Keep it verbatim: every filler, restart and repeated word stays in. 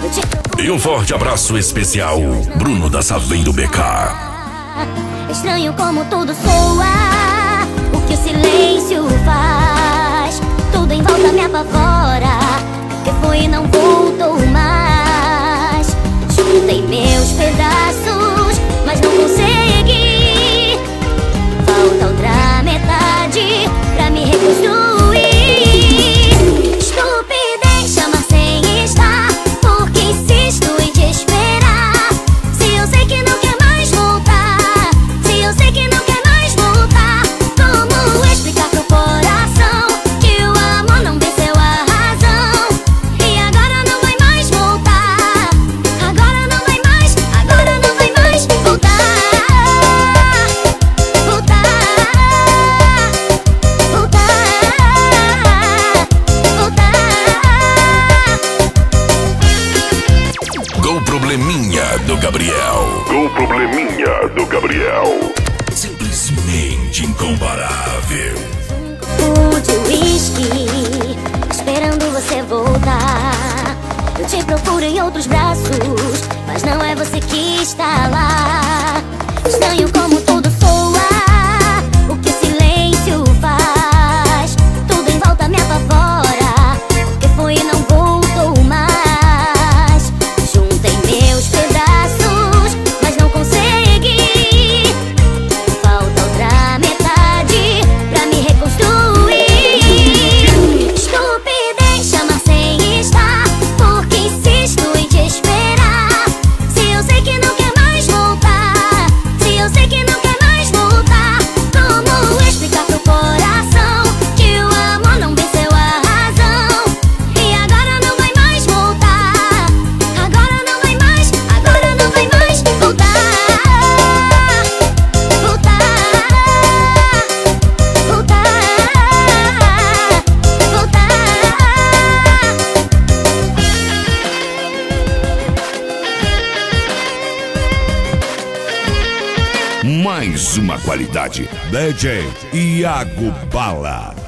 E um forte abraço especial, Bruno da Saveiro B K. É estranho como tudo soa, o que o silêncio faz. Tudo em volta me apavora, que foi e não voltou mais. Juntei meus pedaços, mas não consegui. Falta outra metade pra me reconstruir. Estupidez chamar sem estar, porque insisto em te esperar. Se eu sei que não quer mais voltar, se eu sei que não quer mais voltar, como explicar pro coração que o amor não venceu a razão? E agora não vai mais voltar, agora não vai mais, agora não vai mais voltar. Voltar, voltar, voltar. Gol Probleminha do Gabriel. Gol Probleminha do Gabriel. Simplesmente incomparável. Um de uísque, esperando você voltar. Eu te procuro em outros braços, mas não é você que está lá. Estranho como tudo soa, o que o silêncio faz. Tudo em volta me apavora, que foi e não voltou mais. Juntei meus pedaços, mas não consegui. Falta outra metade pra me reconstruir. Estupidez chamar sem estar, porque insisto em te esperar. Se eu sei que não quer mais voltar, se eu sei que não quer mais voltar, como explicar pro coração que o amor não venceu a razão? E agora não vai mais voltar, agora não vai mais, agora não vai mais voltar. Voltar, voltar, voltar. Mais uma qualidade. D J Iago Bala.